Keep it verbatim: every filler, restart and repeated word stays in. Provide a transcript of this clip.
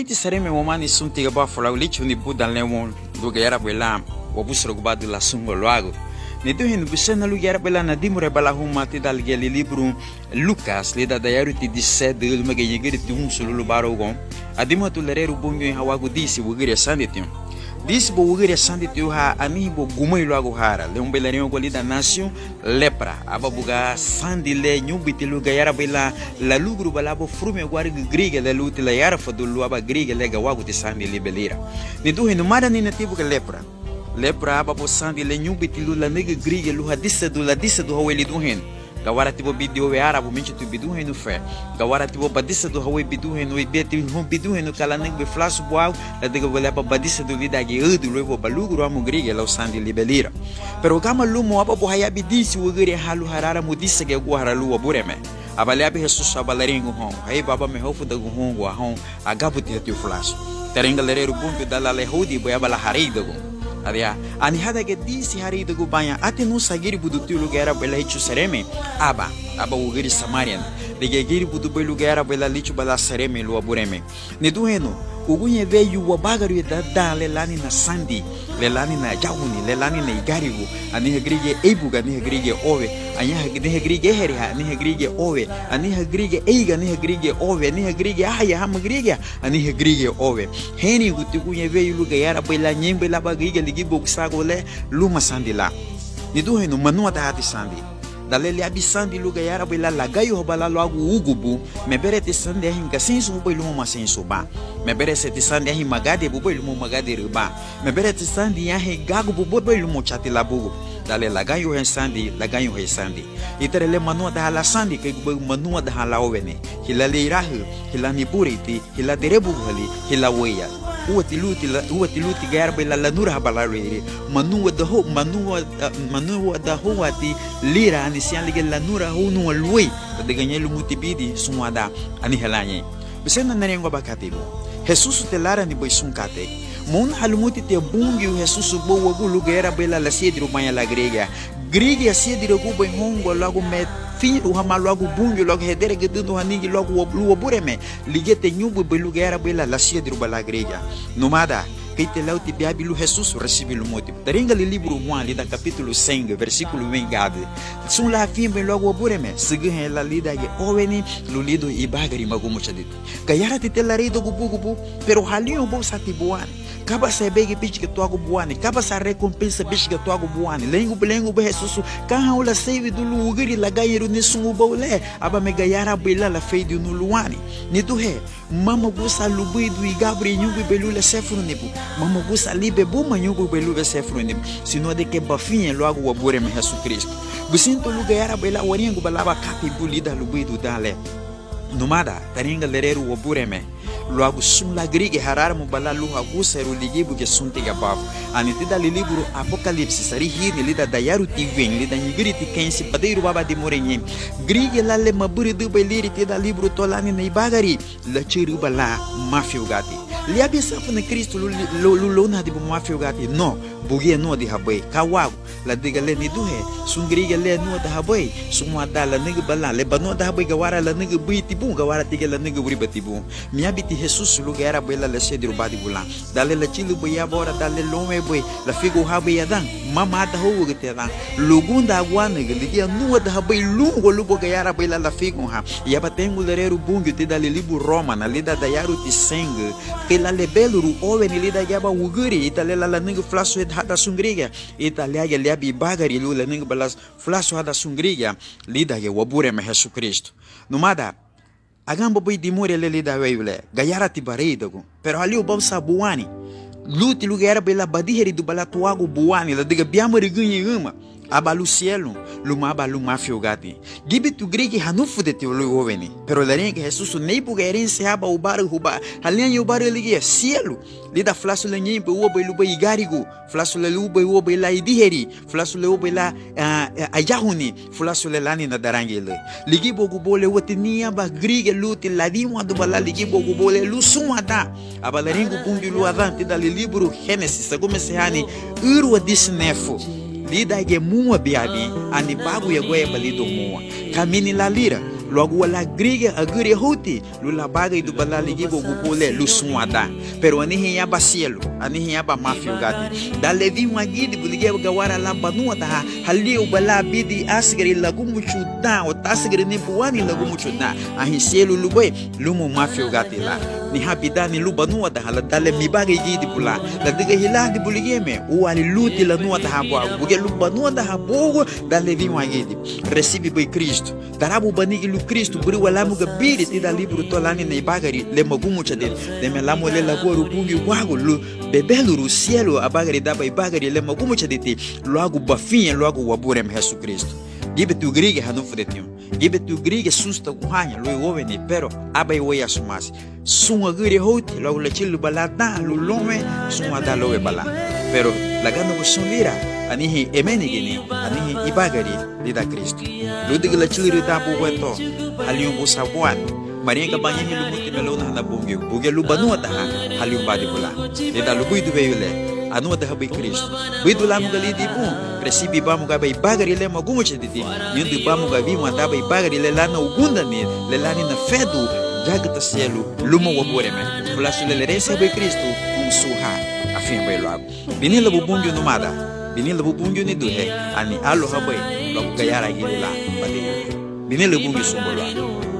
Iti sareme womani sunti gaba fola ulichi ni buda lemon lugera bela wabusro gubadu la sungo loago. Nido hin busena lugera bela na dimure bala humati dal geli libro Lucas lida dayaru ti dissed lumaga yegiri ti um sululu barogon. Adimo tu lereru bunyo hawago disi wugire sanditiu. Disse bo wugire sanditiu ha ani bo gumoi loago hara le um belarinho golida nasio lepra ababuga sandile nyubiti lugera bela la lugru balabo frume guari griga le luti la yara fadulu aba griga lega wago ti sandi libelira. Nido hin mara ni nativo que lepra. Lepra aba sandi le nyubiti lu la nega griga lu hadissa du la dissa du haweli du hin. Gawara tibo bidio we arabu minchi tu bidu henu fe. Gawara tibo badissa do hawe bidu henu e beti hum bidu henu kala ning be flasu boau la dega wala pa badissa do lida ge udu levo balugu ramu grige la sandi libelira. Pero kama lumo aba bo haya bidisi wogere halu harara mudissa ge go haralu wabureme. Abale abi Jesus abalaringo hon. Hai baba me hofu da gungo hon agabu ti tu flasu. Terenga lereru bumbi dala le hodi bo abala harida go. Adia, ani hada que disse hari do gubanha até no sagiri budu tu lugar bela hichu sereme aba aba ugiri samarian de giri budu bela lugar bela lichu bela sereme lu abureme ne do reno ugunye veio o bagaru da da lelani na sandi lelani na jauni lelani na igarigo ani hegrige eibuga ni hegrige ove anya ni hegrige heri ani hegrige ove ani hegrige eiga ni hegrige ove ani hegrige aya ham hegrige ani hegrige ove heni gutugunye veio lugar bela nyembe la bagiga ligi boksago le luma sandi la ni do reno manua da ati sandi dalele abisandi luga yara bela lagayo bala logo ugubu mebere te sande hinga sensu bo ilumo masensu ba mebere se te sande hin magade bo ilumo magade riba mebere te sande ya he gago bo bo ilumo chati labugo dale lagayo hen sandi lagayo hen sandi itere le manua da hala sandi ke bo manua da hala ovene hilale irahu hilani buriti hiladerebu hali hilaweya uati luti uati luti garba la lanura balarere manua da ho manua manua da ho ati lira ani sian liga lanura ho no lui de ganhar mutibidi sumada ani helanye bisena narengo bakatibo Jesus te lara ni boisun kate mon halumuti te bungi Jesus bo wagu lugera bela la sidro manya la grega grega sidro go bo hongo logo met filho hama logo bungi logo hedere gedundo haningi logo oblu obureme ligete nyubu bo lugera bela la sidro bala grega nomada que te lau te biabilu Jesus recebe o motivo. Taringa li livro um ali da capítulo cem, versículo vingado. Sun la fim ben logo obureme. Sigi hen la lida ye oveni lulido ibagari magumo chadito. Kayara te te lare do gubu gubu, pero halinho bo satibuani. Kaba sa bege bichi que tu ago buani, kaba sa recompensa bichi que tu ago buani. Lengo belengo be Jesus, kan ula save do lugiri la gairu ni sungu bole, aba me gayara bela la feidi no luani. Ni tu he, mama gusa lubido e gabri nyugo belula sefunu nebu. Mama gusa libe buma nyugo belula sefunu nebu. Sino de que bafinha logo o abure me Jesus Cristo. Businto lugayara bela waringo balaba kapi bulida lubido dale. Nomada, taringa lereru o bureme. Logo sum la grigue harar mo bala lu haguseru ligibu que sunte gabavu. Anitida li libro Apocalipse sari hir lida dayaru ti ven lida nyigiri ti kensi padeiro baba de morenye. Grigue la le maburi du beliri ti da libro tolani na ibagari la chiru bala mafio gati. Li abisa fune Cristo lu lu lona de mafio gati. No, bugie no de habai kawago la diga le ni duhe sun grigue le no da habai sumwa da la nigi bala le bano da habai gawara la nigi buiti bu gawara tiga la nigi buri batibu. Mi abiti Jesus lugar era bela la cedro badi bulan dale la chilu boya bora dale lome boy la figo habai yadan mama da ho gete dan lugunda agwana geligia nuwa da habai lungo lubo gayara bela la figo ha ya batengu lereru bungu te dale libu Roma na lida da yaru ti sangue pela lebelo ru oven lida gaba uguri itale la nigi flaso hada sungriga italia ya liabi bagari lu la nigi balas flaso hada sungriga lida ge wabure me Jesus Cristo nomada agamba boi di more lele da weule gayara ti bareidago pero ali o bom sabuani luti lugar bela badiheri do balatuago buani la diga biamari ganhe uma abalu cielo luma abalu mafio gati gibi tu grigi hanufu de teu oveni pero la renga Jesus nei bugairen se aba o bar ruba halian o bar ligia cielo lida flasu la nyimbe o belu bai garigo flasu la luba o bai la idiheri flasu la o bai la ayahuni flasu la lani na darangele ligi bogu bole wotnia ba grigi luti la dimo do bala ligi bogu bole lu sumada abala rengo bungi lu adante da libro Gênesis como se hani uru disnefo lida ge mua biabi ani bagu ya goya balido mua kamini la lira logo wala griga agure hoti lu la bagay do balaligi bo bupole lu suada pero ani hiya basielo ani hiya ba mafio gati da levi wagidi bulige gawara la banu ta hali u bala bidi asgari lagu muchuda o tasgari ni buani lagu muchuda ahi selu lu boy lu mu mafio gati la ni habida ni lu banu ta hala dale mi bagay gidi pula la diga hilandi bulige me o ali luti la nuata habo buge lu banu ta habo da levi wagidi recibe boy Cristo darabu banigi lu Cristo buri wala mu gabiri ti da libro to lani nei bagari le magumu chade le melamo le lagoru bungi wago lu bebelu ru cielo a bagari da bai bagari le magumu chade ti logo bafinha logo wabure me Jesus Cristo gibe tu grige hanu fretinho gibe tu grige susta guhanya lo oveni pero abai woya sumas sunga gire hoti logo le chilu balada lu lome sunga da lowe bala pero lagando ko sunlira anihi emeni gini anihi ibagari di da Cristo ludig la chilu da bu weto halium busabuan maria ka banyi hilu muti melona na bungi buge lu banu ta halium badi bula di da lu buidu beyule anu da bai Cristo buidu la mu gali di bu recibi ba mu ga bai bagari le magumu chediti yundu ba mu ga vi mu da bai bagari le lana ugunda ni le lani na fedu jagata selu lumo wabore me fulasu le rese bai Cristo um suha afim bai lago bini la bubungu no mada bini la bubungu ni duhe ani alo habai lo gayara gila badi bini la bungu sumbolo